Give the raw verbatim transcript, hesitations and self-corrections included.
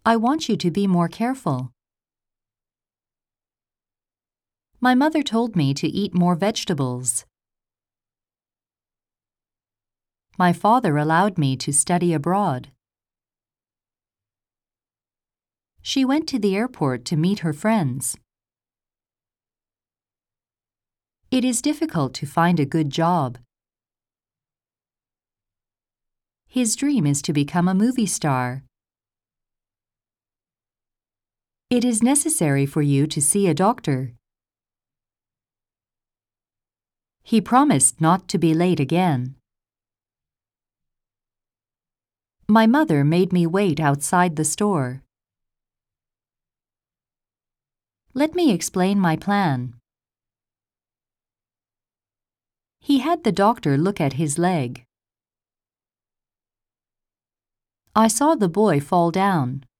I want you to be more careful. My mother told me to eat more vegetables. My father allowed me to study abroad. She went to the airport to meet her friends. It is difficult to find a good job. His dream is to become a movie star. It is necessary for you to see a doctor. He promised not to be late again. My mother made me wait outside the store. Let me explain my plan. He had the doctor look at his leg. I saw the boy fall down.